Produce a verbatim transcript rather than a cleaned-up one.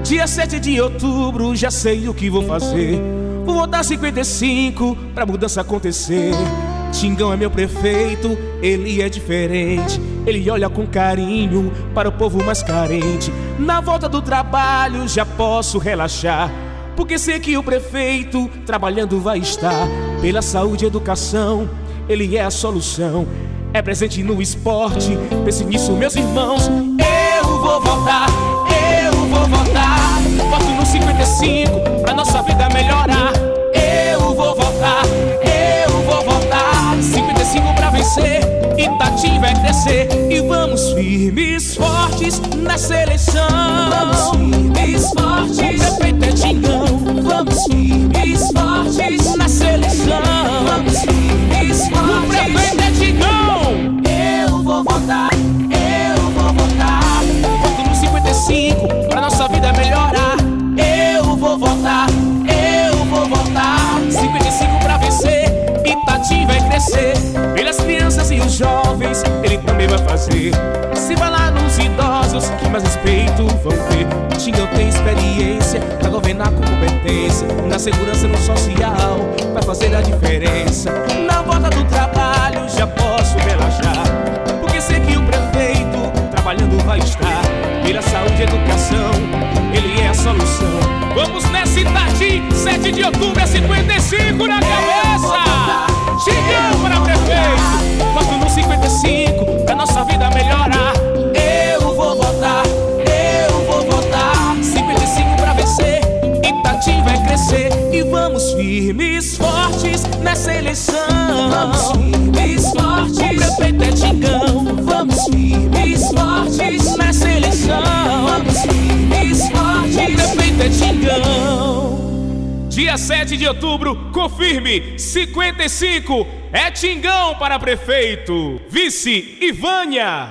Dia sete de outubro, já sei o que vou fazer. Vou votar cinquenta e cinco pra mudança acontecer. Tingão é meu prefeito, ele é diferente. Ele olha com carinho para o povo mais carente. Na volta do trabalho já posso relaxar, porque sei que o prefeito trabalhando vai estar. Pela saúde e educação, ele é a solução. É presente no esporte, pense nisso, meus irmãos. Eu vou votar, eu vou votar. Voto no cinquenta e cinco pra nossa vida melhorar. Eu vou votar, eu vou votar. cinquenta e cinco pra vencer, Itati vai crescer. E vamos firmes, fortes nessa eleição. Vamos firmes, fortes, o prefeito é Tingão. Vamos firmes, fortes nessa eleição. Vamos firmes, fortes, o prefeito é Tingão. Eu vou votar, eu vou votar. Voto no cinquenta e cinco pra nossa vida melhorar. Eu vou votar, eu vou votar. cinquenta e cinco pra vencer, Itati vai crescer. Pelas crianças e os jovens, ele também vai fazer. Se vai lá nos idosos, que mais respeito vão ter. O Tingão tem experiência pra governar com competência. Na segurança e no social, vai fazer a diferença. Na volta do trabalho já posso relaxar, porque sei que o prefeito trabalhando vai estar. Pela saúde e educação, ele é a solução. Vamos nessa, Itati, sete de outubro é cinquenta e cinco na cabeça. Tingão para prefeito, voto no cinquenta e cinco pra nossa vida melhorar. Eu vou votar, eu vou votar. cinquenta e cinco pra vencer, Itati vai crescer. E vamos firmes, fortes nessa eleição. Vamos firmes, fortes, o prefeito é Tingão. Vamos firmes, fortes nessa eleição. Vamos firmes, fortes, o prefeito é Tingão. Dia sete de outubro, confirme, cinquenta e cinco é Tingão para prefeito. Vice, Ivânia.